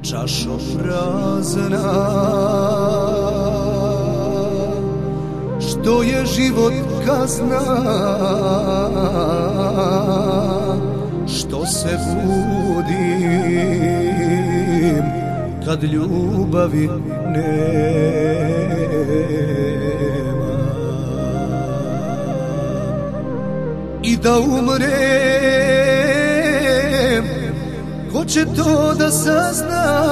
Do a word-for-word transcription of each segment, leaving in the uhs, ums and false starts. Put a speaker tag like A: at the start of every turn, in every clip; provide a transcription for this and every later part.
A: Čašo prazna, što je život kazna, što se budim kad ljubavi nema. I da umrem, ko će to da sazna?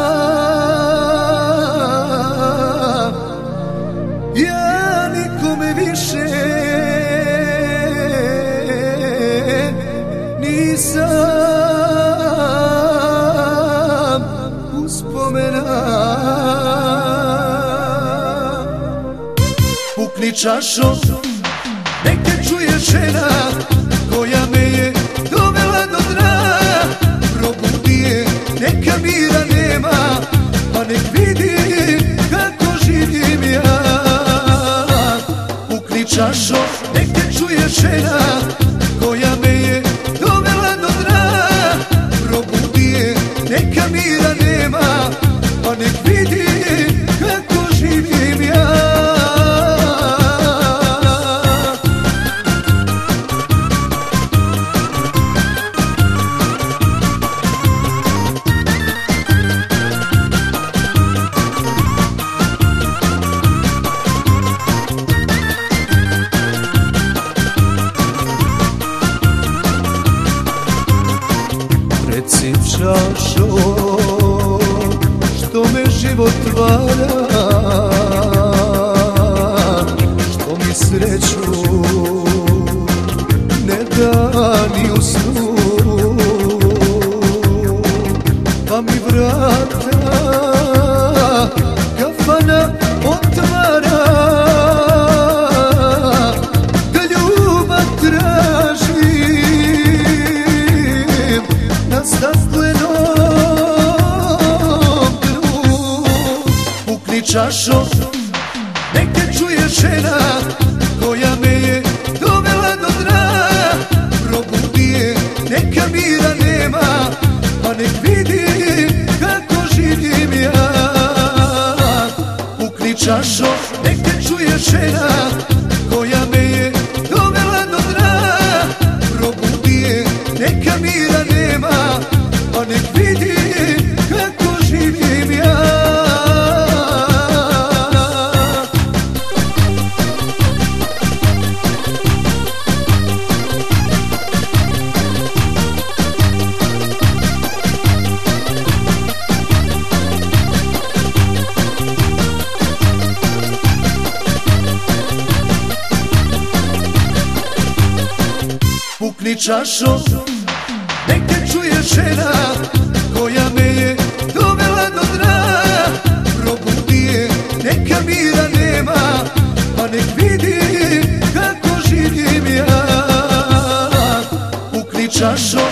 A: Ja nikome više nisam uspomena. Pukni čašo, nek te čuje žena koja me je dovela do dna. Probudi je, neka mira nema, pa nek vidi kako živim ja. Pukni čašo, nek te čuje žena koja me je dovela do dna. Probudi je, neka mira nema, pa nek vidi kako živim ja. Reci čašo, što me život vara, što mi sreću ne da ni u snu, pa mi vrata kafana otvara, da ljubav tražim na staklenom dnu. Pukni čašo, nek te čuje žena koja me je dovela do dna. Probudi je, neka mira nema, pa nek vidi kako živim ja. Pukni čašo, nek te čuje žena koja me je dovela do dna. Probudi je, neka mira nema, pa nek vidi kako živim ja. Pukni čašo, nek te čuje žena koja me je dovela do dna. Probudi je, neka mira nema, pa nek vidi kako živim ja. Pukni čašo,